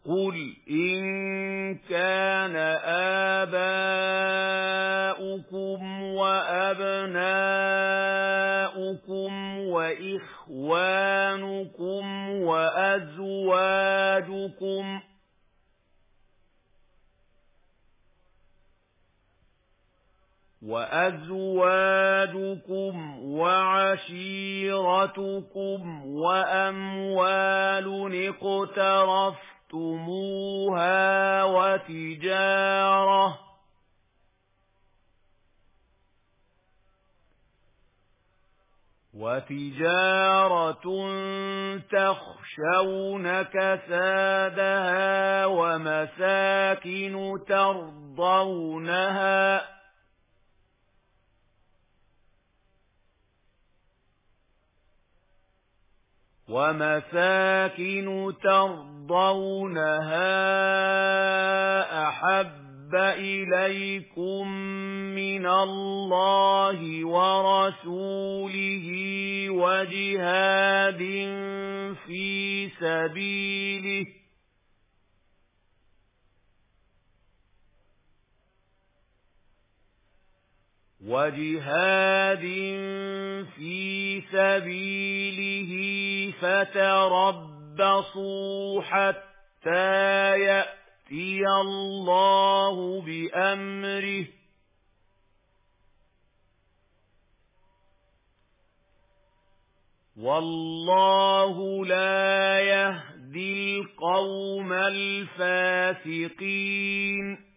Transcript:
قُلْ إِن كَانَ آبَاؤُكُمْ وَأَبْنَاؤُكُمْ وَإِخْوَانُكُمْ وَأَزْوَاجُكُمْ وَعَشِيرَتُكُمْ وَأَمْوَالٌ اقْتَرَفْتُمُوهَا وَتِجَارَةٌ تَخْشَوْنَ كَسَادَهَا وَمَسَاكِنُ تَرْضَوْنَهَا أَحَبَّ إِلَيْكُم مِّنَ اللَّهِ وَرَسُولِهِ وَجِهَادٍ فِي سَبِيلِهِ فَتَرَبَّصُوا حَتَّى يَأْتِيَ اللَّهُ بِأَمْرِهِ وَاللَّهُ لَا يَهْدِي الْقَوْمَ الْفَاسِقِينَ